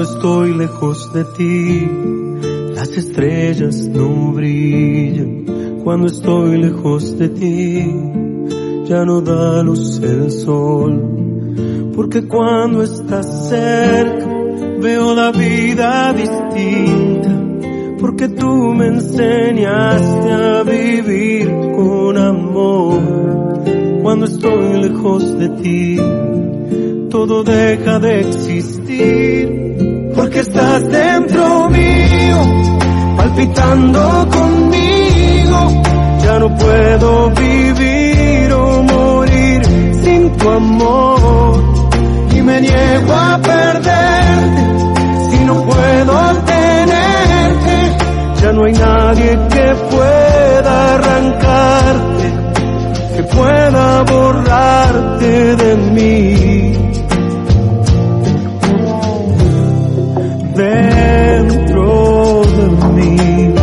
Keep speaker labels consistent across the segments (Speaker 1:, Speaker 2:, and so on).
Speaker 1: Cuando estoy lejos de ti, las estrellas no brillan. Cuando estoy lejos de ti, ya no da luz el sol. Porque cuando estás cerca, veo la vida distinta. Porque tú me enseñaste a vivir con amor. Cuando estoy lejos de ti, todo deja de existir. Porque estás dentro mío, palpitando conmigo. Ya no puedo vivir o morir sin tu amor. Y me niego a perderte si no puedo tenerte. Ya no hay nadie que pueda arrancarte, que pueda borrarte de mí. Dentro de mí.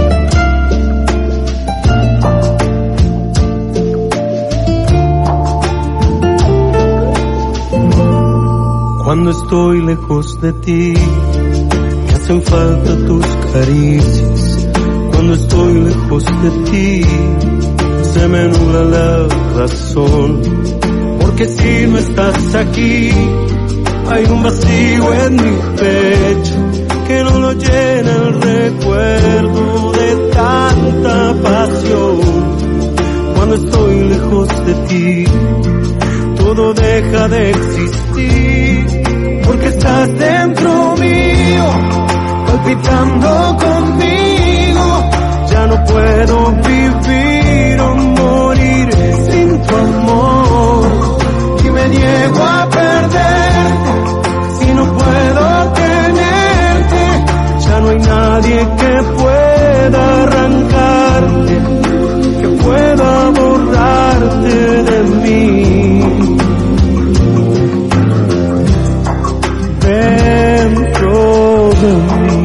Speaker 1: Cuando estoy lejos de ti, me hacen falta tus caricias. Cuando estoy lejos de ti, se me nubla la razón. Porque si no estás aquí, hay un vacío en mi pecho que no lo llena el recuerdo de tanta pasión. Cuando estoy lejos de ti, todo deja de existir. Porque estás dentro mío, palpitando conmigo. Ya no puedo vivir o morir sin tu amor. Y me niego a perderte si no puedo tenerte. Ya no hay nadie que pueda arrancarte, que pueda borrarte de mí. Dentro de mí.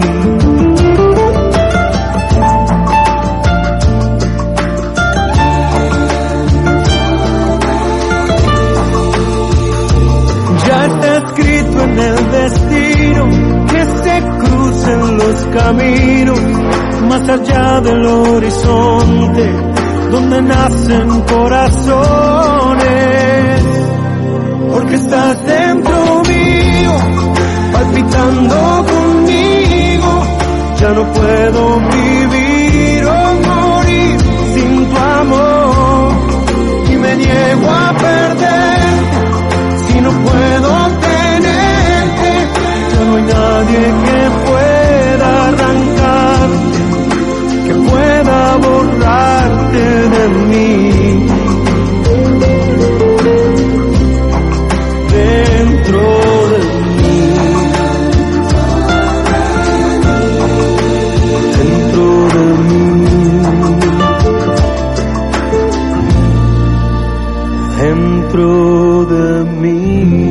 Speaker 1: Ya está escrito en el destino que se crucen los caminos más allá del horizonte donde nacen corazones. Porque estás dentro mío, palpitando conmigo. Ya no puedo vivir o morir sin tu amor. Y me niego a perderte si no puedo tenerte. Ya no hay nadie que pueda arrancarte, que pueda borrarte de mí. Dentro de mí. Dentro de mí. Dentro de mí.